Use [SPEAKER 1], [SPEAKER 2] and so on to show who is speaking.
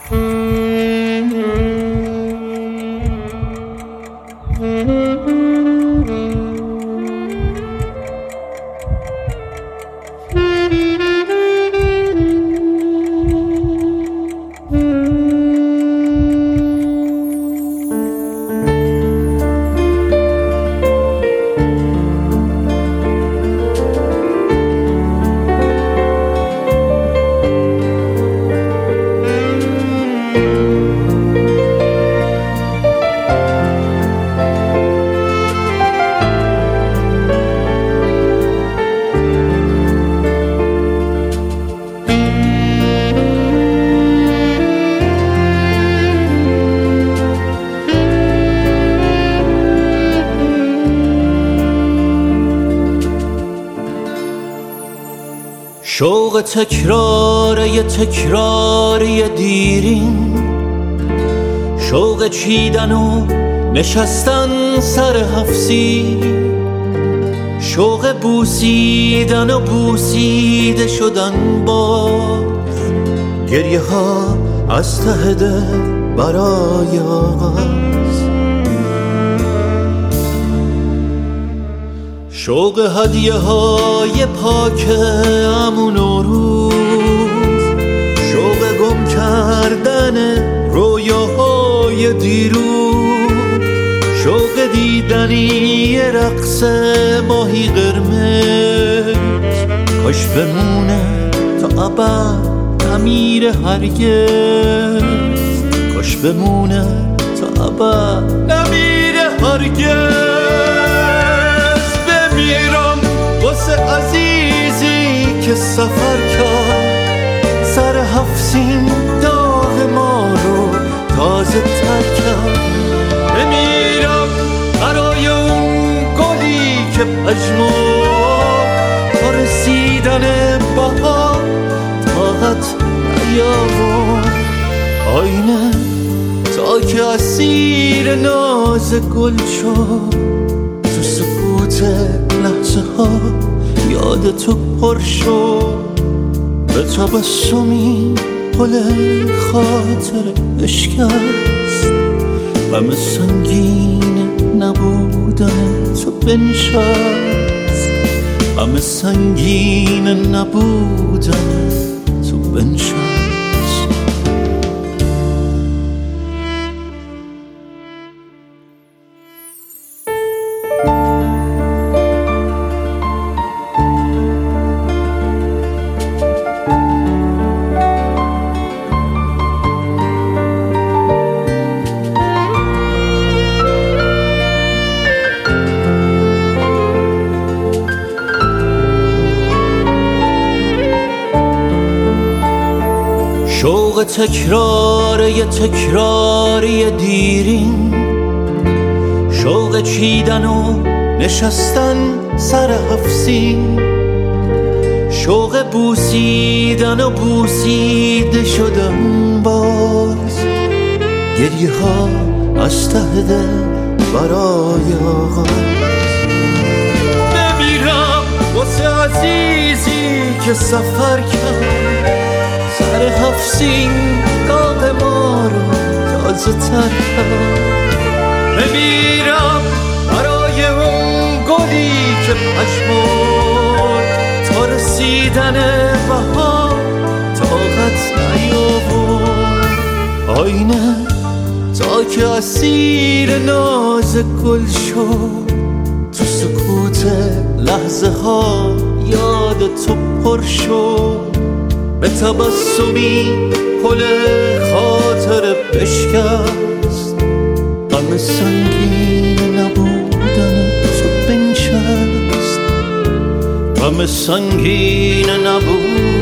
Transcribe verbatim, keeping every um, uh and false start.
[SPEAKER 1] شوق تکرار یه تکرار یه دیرین، شوق چیدن و نشستن سر حفظی، شوق بوسیدن و بوسیده شدن باز، گریه ها از ته دل برای آغاز، شوق هدیه های پاک امون و روز، شوق گم کردن رویاهای دیروز، شوق دیدنی رقص ماهی قرمز، کاش بمونه تا ابد نمیره هرگز، کاش بمونه تا ابد نمیره هرگز. بمیرم واسه عزیزی که سفر کرد، سر هفتین داغ ما رو تازه تر کرد. بمیرم برای اون گلی که پژمرد، تا رسیدن بهار طاقت نیاورد. آینه تا که اسیر ناز گل شد، تو سکوت لحظه ها یاد تو پر شد. به تبسمی پل خاطر اشکست، غم سنگین نبودن تو بنشست، غم سنگین نبودن تو بنشست. شوق تکرار یه تکرار یه دیرین، شوق چیدن و نشستن سر حفظین، شوق بوسیدن و بوسیده شدن باز، گریه ها از ته دل برای آغاز. بمیرم واسه عزیزی که سفر کرد، سر هفتین داغ ما رو تازه تر کرد. بمیرم برای اون گلی که پژمرد، تا رسیدن بهار طاقت نیاورد. آینه تا که اسیر ناز گل شد، تو سکوت لحظه ها یاد تو پر شد. به تبسمی پل خاطر بشکست، غم سنگین نبودن تو بنشست، غم سنگین نبودن